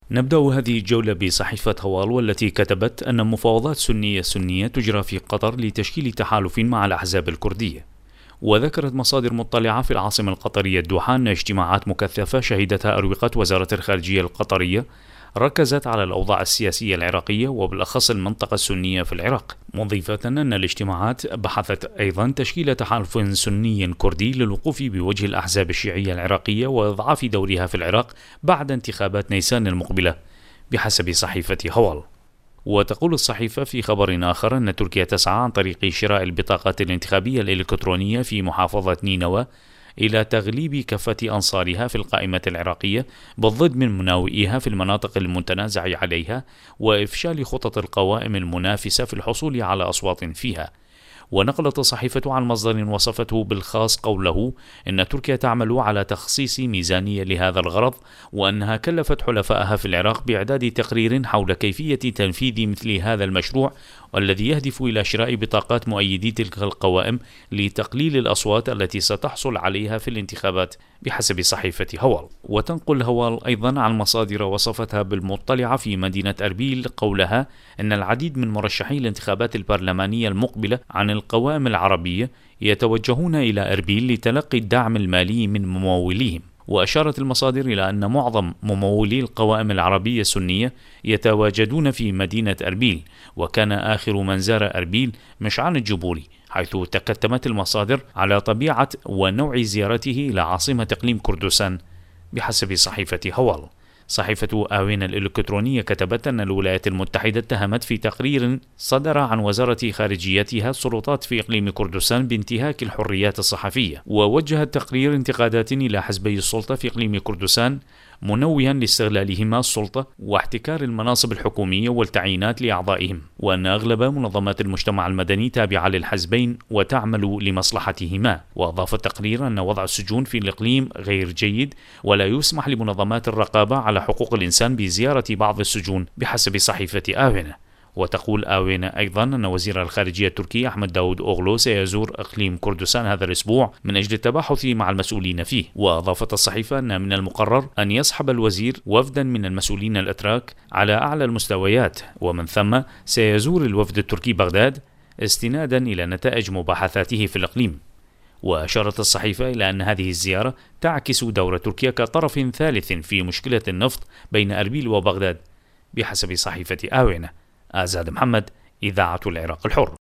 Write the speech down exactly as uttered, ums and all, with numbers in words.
نبدأ هذه الجولة بصحيفة هوال، والتي كتبت أن مفاوضات سنية سنية تجرى في قطر لتشكيل تحالف مع الأحزاب الكردية. وذكرت مصادر مطلعة في العاصمة القطرية الدوحة أن اجتماعات مكثفة شهدتها أروقة وزارة الخارجية القطرية ركزت على الأوضاع السياسية العراقية وبالأخص المنطقة السنية في العراق، مضيفة أن الاجتماعات بحثت أيضا تشكيل تحالف سني كردي للوقوف بوجه الأحزاب الشيعية العراقية وإضعاف دورها في العراق بعد انتخابات نيسان المقبلة بحسب صحيفة هوال. وتقول الصحيفة في خبر آخر أن تركيا تسعى عن طريق شراء البطاقات الانتخابية الإلكترونية في محافظة نينوى إلى تغليب كافة أنصارها في القائمة العراقية بالضد من مناوئيها في المناطق المتنازع عليها، وإفشال خطط القوائم المنافسة في الحصول على أصوات فيها. ونقلت الصحيفة عن مصدر وصفته بالخاص قوله إن تركيا تعمل على تخصيص ميزانية لهذا الغرض، وأنها كلفت حلفائها في العراق بإعداد تقرير حول كيفية تنفيذ مثل هذا المشروع، والذي يهدف إلى شراء بطاقات مؤيدي تلك القوائم لتقليل الأصوات التي ستحصل عليها في الانتخابات بحسب صحيفة هوال. وتنقل هوال أيضا عن مصادر وصفتها بالمطلعة في مدينة أربيل قولها إن العديد من مرشحي الانتخابات البرلمانية المقبلة عن القوائم العربية يتوجهون إلى أربيل لتلقي الدعم المالي من مموليهم. وأشارت المصادر إلى أن معظم ممولي القوائم العربية السنية يتواجدون في مدينة أربيل، وكان آخر من زار أربيل مشعل الجبوري، حيث تكتمت المصادر على طبيعة ونوع زيارته إلى عاصمة إقليم كردستان بحسب صحيفة هوال. صحيفة آوينا الإلكترونية كتبت أن الولايات المتحدة اتهمت في تقرير صدر عن وزارة خارجيتها السلطات في إقليم كردستان بانتهاك الحريات الصحفية، ووجه التقرير انتقادات إلى حزبي السلطة في إقليم كردستان، منوها لاستغلالهما السلطة واحتكار المناصب الحكومية والتعيينات لأعضائهم، وأن أغلب منظمات المجتمع المدني تابعة للحزبين وتعمل لمصلحتهما. وأضاف التقرير أن وضع السجون في الإقليم غير جيد، ولا يسمح لمنظمات الرقابة على حقوق الإنسان بزيارة بعض السجون بحسب صحيفة آوينا. وتقول آوينا أيضا أن وزير الخارجية التركي أحمد داود أوغلو سيزور إقليم كردستان هذا الأسبوع من أجل التباحث مع المسؤولين فيه. وأضافت الصحيفة أن من المقرر أن يصحب الوزير وفدا من المسؤولين الأتراك على أعلى المستويات، ومن ثم سيزور الوفد التركي بغداد استنادا إلى نتائج مباحثاته في الإقليم. وأشارت الصحيفة إلى أن هذه الزيارة تعكس دور تركيا كطرف ثالث في مشكلة النفط بين أربيل وبغداد بحسب صحيفة آوينا. آزاد محمد، إذاعة العراق الحر.